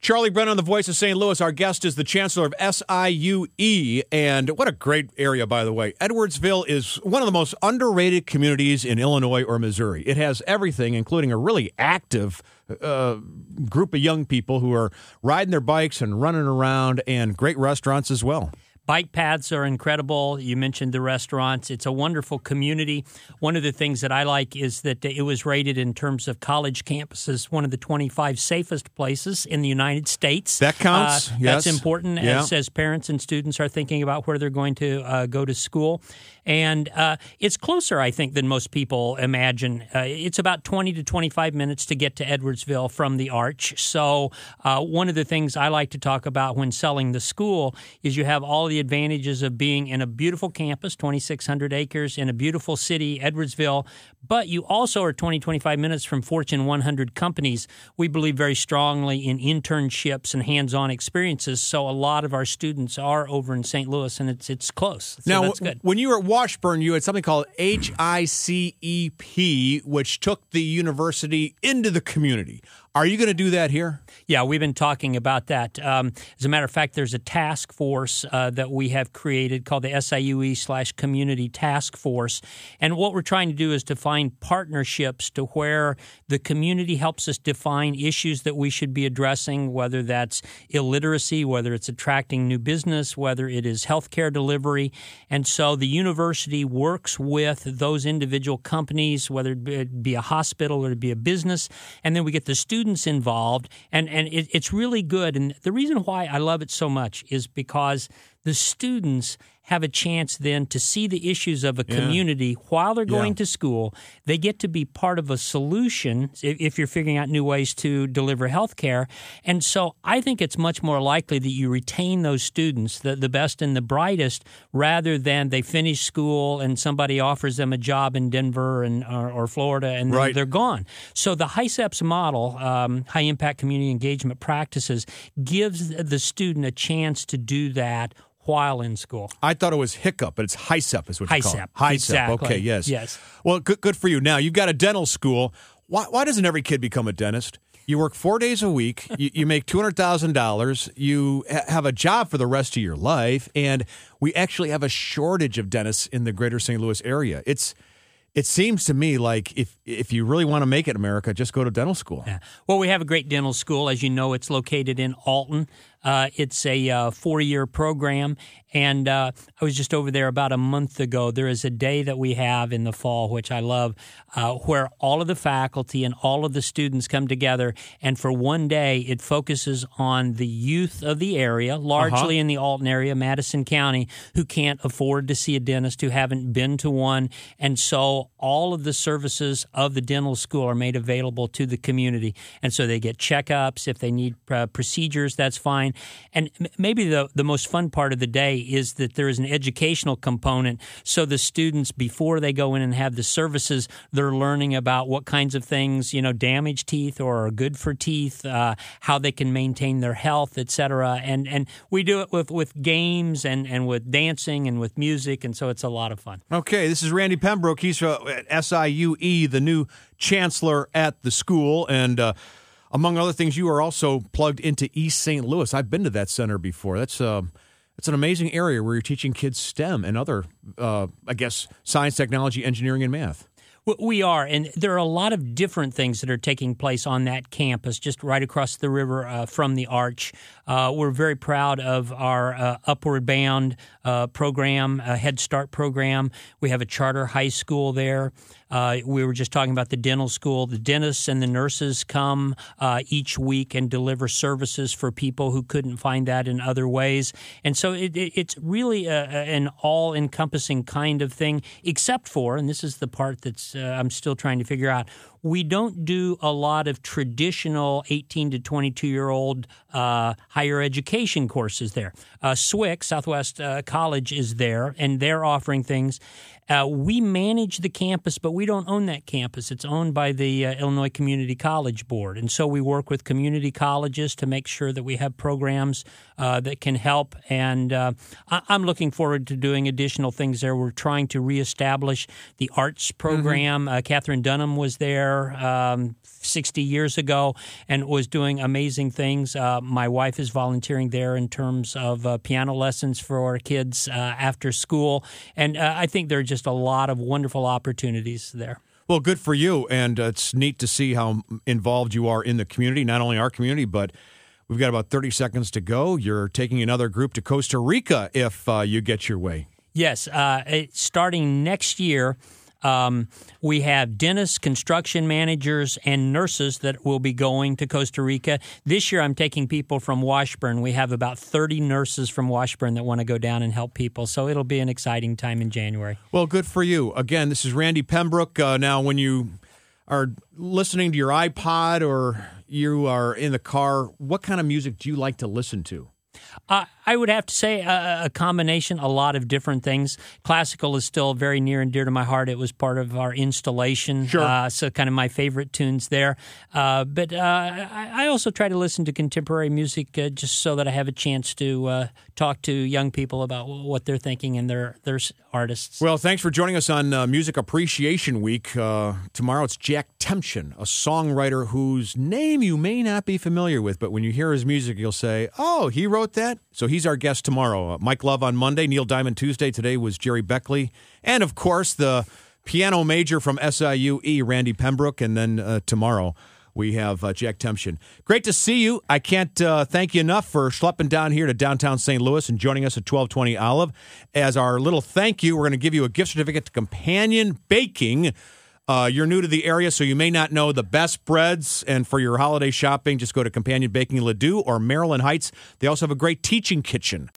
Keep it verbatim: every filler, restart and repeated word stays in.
Charlie Brennan, the voice of Saint Louis. Our guest is the chancellor of S I U E, and what a great area, by the way. Edwardsville is one of the most underrated communities in Illinois or Missouri. It has everything, including a really active uh, group of young people who are riding their bikes and running around, and great restaurants as well. Bike paths are incredible. You mentioned the restaurants. It's a wonderful community. One of the things that I like is that it was rated in terms of college campuses one of the twenty-five safest places in the United States. That counts, uh, yes. That's important yeah. as, as parents and students are thinking about where they're going to uh, go to school. And uh, it's closer, I think, than most people imagine. Uh, it's about twenty to twenty-five minutes to get to Edwardsville from the Arch. So uh, one of the things I like to talk about when selling the school is you have all the advantages of being in a beautiful campus, twenty-six hundred acres, in a beautiful city, Edwardsville, but you also are twenty, twenty-five minutes from Fortune one hundred companies. We believe very strongly in internships and hands-on experiences, so a lot of our students are over in Saint Louis, and it's it's close. So now, that's good. When you were at Washburn, you had something called H I C E P, which took the university into the community. Are you going to do that here? Yeah, we've been talking about that. Um, as a matter of fact, there's a task force uh, that we have created called the S I U E slash Community Task Force. And what we're trying to do is to find partnerships to where the community helps us define issues that we should be addressing, whether that's illiteracy, whether it's attracting new business, whether it is healthcare delivery. And so the university works with those individual companies, whether it be a hospital or it be a business, and then we get the students involved, and, and it, it's really good. And the reason why I love it so much is because the students have a chance then to see the issues of a community yeah. while they're going yeah. to school. They get to be part of a solution if, if you're figuring out new ways to deliver health care. And so I think it's much more likely that you retain those students, the, the best and the brightest, rather than they finish school and somebody offers them a job in Denver and or, or Florida and right. they're gone. So the HiCEPS model, um, High Impact Community Engagement Practices, gives the student a chance to do that while in school. I thought it was hiccup, but it's HiCEP is what you call it. HiCEP. HiCEP. Exactly. Okay, yes. Yes. Well, good, good for you. Now, you've got a dental school. Why, why doesn't every kid become a dentist? You work four days a week. You, you make two hundred thousand dollars. You ha- have a job for the rest of your life. And we actually have a shortage of dentists in the greater Saint Louis area. It's It seems to me like if if you really want to make it, America, just go to dental school. Yeah. Well, we have a great dental school. As you know, it's located in Alton. Uh, it's a uh, four-year program, and uh, I was just over there about a month ago. There is a day that we have in the fall, which I love, uh, where all of the faculty and all of the students come together, and for one day it focuses on the youth of the area, largely uh-huh. in the Alton area, Madison County, who can't afford to see a dentist, who haven't been to one, and so all of the services of the dental school are made available to the community, and so they get checkups. If they need uh, procedures, that's fine. And maybe the, the most fun part of the day is that there is an educational component. So the students, before they go in and have the services, they're learning about what kinds of things, you know, damage teeth or are good for teeth, uh, how they can maintain their health, et cetera. And and we do it with, with games and, and with dancing and with music, and so it's a lot of fun. Okay, this is Randy Pembroke. He's at S I U E, the new chancellor at the school, and uh, among other things, you are also plugged into East Saint Louis. I've been to that center before. That's uh, it's an amazing area where you're teaching kids STEM and other, uh, I guess, science, technology, engineering, and math. We are, and there are a lot of different things that are taking place on that campus, just right across the river uh, from the Arch. Uh, we're very proud of our uh, Upward Bound uh, program, a Head Start program. We have a charter high school there. Uh, we were just talking about the dental school. The dentists and the nurses come uh, each week and deliver services for people who couldn't find that in other ways. And so it, it, it's really a, an all-encompassing kind of thing, except for, and this is the part that's uh, I'm still trying to figure out, we don't do a lot of traditional eighteen to twenty-two-year-old uh, higher education courses there. Uh, S W I C, Southwest uh, College, is there, and they're offering things. Uh, we manage the campus, but we don't own that campus. It's owned by the uh, Illinois Community College Board. And so we work with community colleges to make sure that we have programs uh, that can help. And uh, I- I'm looking forward to doing additional things there. We're trying to reestablish the arts program. Mm-hmm. Uh, Catherine Dunham was there there um, sixty years ago and was doing amazing things. Uh, my wife is volunteering there in terms of uh, piano lessons for kids uh, after school. And uh, I think there are just a lot of wonderful opportunities there. Well, good for you. And uh, it's neat to see how involved you are in the community, not only our community, but we've got about thirty seconds to go. You're taking another group to Costa Rica if uh, you get your way. Yes. Uh, it, starting next year, um, we have dentists, construction managers, and nurses that will be going to Costa Rica. This year, I'm taking people from Washburn. We have about thirty nurses from Washburn that want to go down and help people. So it'll be an exciting time in January. Well, good for you. Again, this is Randy Pembrook. Uh, now, when you are listening to your iPod or you are in the car, what kind of music do you like to listen to? Uh, I would have to say a, a combination, a lot of different things. Classical is still very near and dear to my heart. It was part of our installation, sure. uh, so kind of my favorite tunes there. Uh, but uh, I, I also try to listen to contemporary music uh, just so that I have a chance to uh, talk to young people about what they're thinking and their, their artists. Well, thanks for joining us on uh, Music Appreciation Week. Uh, tomorrow it's Jack Tempchin, a songwriter whose name you may not be familiar with, but when you hear his music, you'll say, oh, he wrote that? So he's our guest tomorrow. Uh, Mike Love on Monday, Neil Diamond Tuesday. Today was Jerry Beckley. And, of course, the piano major from S I U E, Randy Pembrook. And then uh, tomorrow we have uh, Jack Tempchin. Great to see you. I can't uh, thank you enough for schlepping down here to downtown Saint Louis and joining us at twelve twenty Olive. As our little thank you, we're going to give you a gift certificate to Companion Baking. Uh, you're new to the area, so you may not know the best breads. And for your holiday shopping, just go to Companion Baking Ladue or Maryland Heights. They also have a great teaching kitchen.